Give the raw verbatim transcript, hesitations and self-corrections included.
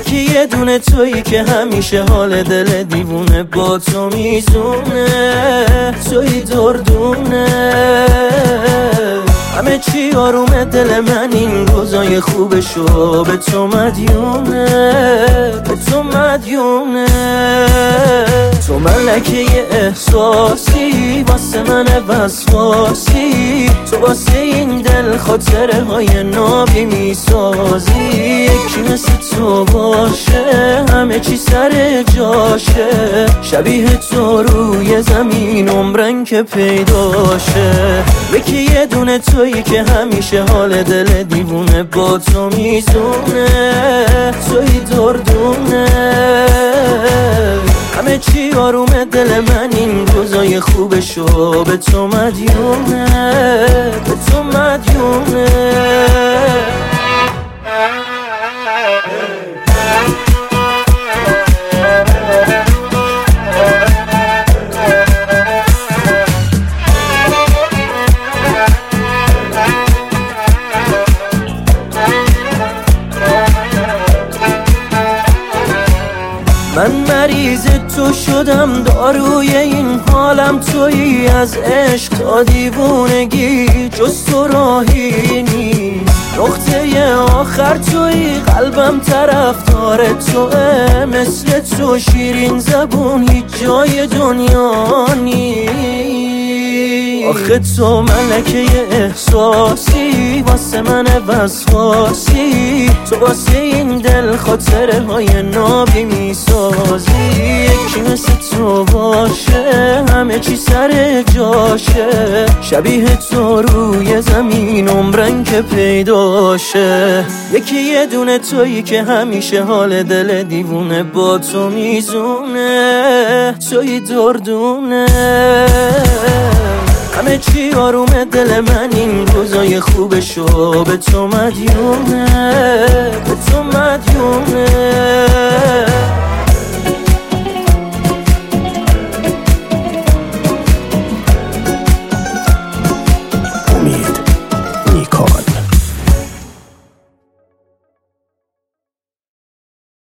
یکی یه دونه تویی که همیشه حال دل دیوونه با تو میزونه، تویی دردونه، همه چی آرومه دل من این روزای خوبشو به تو مدیونه، به تو مدیونه. تو ملکه یه احساسی واسه من وسواسی، تو واسه این دل خاطره های نابی میسازی. یکی مثل تو باشه همه چی سر جاشه، شبیه تو روی زمین عمرن که پیداشه. یکی یه دونه تویی که همیشه حال دل دیوونه با تو میزونه، تویی دردونه، همه چی آرومه دل من این روزای خوبشو به تو مدیونه، به تو مدیونه. من مریض تو شدم، داروی این حالم تویی، از عشق تا دیوونگی جز تو راهی نیست. نقطه آخر تویی، قلبم طرفدار توه، مثل تو شیرین زبون هیچ جای دنیا نیست. آخه تو ملکه احساسی واسه من وسواسی، تو واسه این دل خاطره های نابی میسازی. یکی مثل تو باشه همه چی سر جاشه، شبیه تو روی زمین عمرن که پیداشه. یکی یه دونه تویی که همیشه حال دل دیوونه با تو میزونه، تویی دردونه، همه چی آرومه دل من این روزای خوبشو به تو مدیونه، به تو مدیونه.